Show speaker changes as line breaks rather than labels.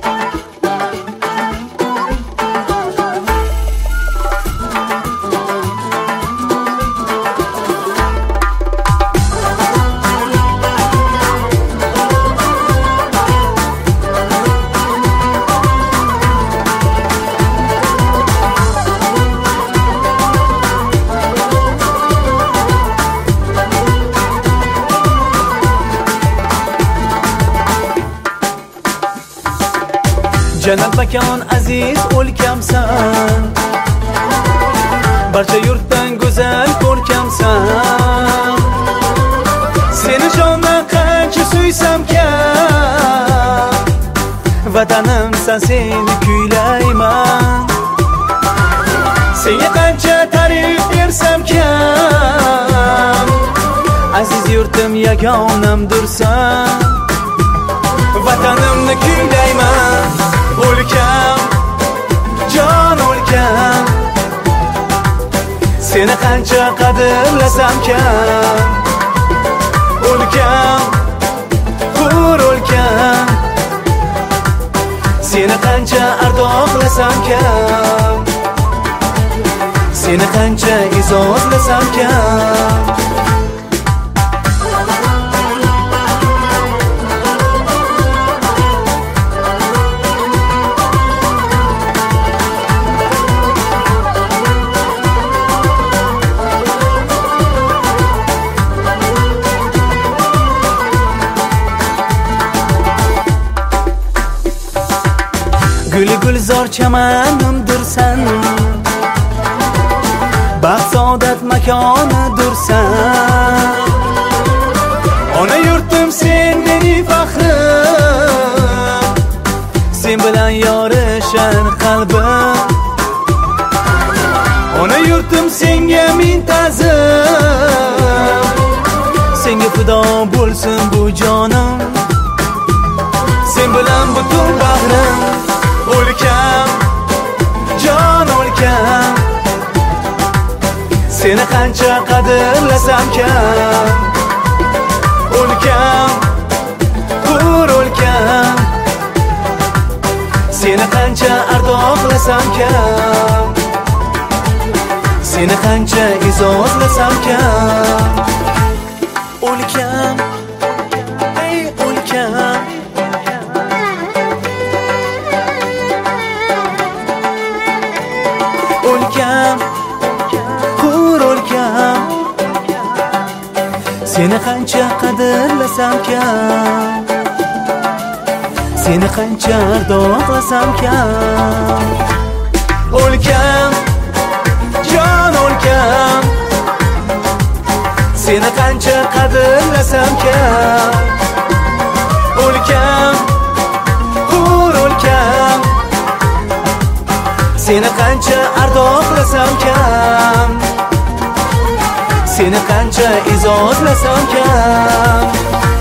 Jannat makon aziz o'lkamsan, barcha yurtdan go'zal ko'rkamsan. Seni jondan qancha suysam kam, vatanimsan seni kuylayman. Senga qancha ta'rif bersam kam, aziz yurtim yagonamdirsan. Vatanimni kuylayman, o'lkam, jon o'lkam. Seni qancha qadrlasam kam, o'lkam, hur o'lkam. Seni qancha ardoqlasam kam, seni qancha izozlasam kam. Guli gulzor chamanimdirsan, baxt saodat makonidirsan. Ona yurtim sen mening faxrim, sen bilan yorishan qalbim. Ona yurtim senga ming ta'zim, senga fido bo'lsin bu jonim. Sen bilan butun bag'rim, o'lkam, jon o'lkam. Seni qancha qadrlasam kam, o'lkam, hur o'lkam. Seni qancha ardoqlasam kam, seni qancha izozlasam kam. O'lkam, ey o'lkam. O'lkam, hur o'lkam. Seni qancha qadrlasam kam, seni qancha ardoqlasam kam. O'lkam, jon o'lkam. Seni qancha qadrlasam kam, o'lkam, hur o'lkam. Seni qancha ardoqlasam kam, seni qancha izozlasam kam.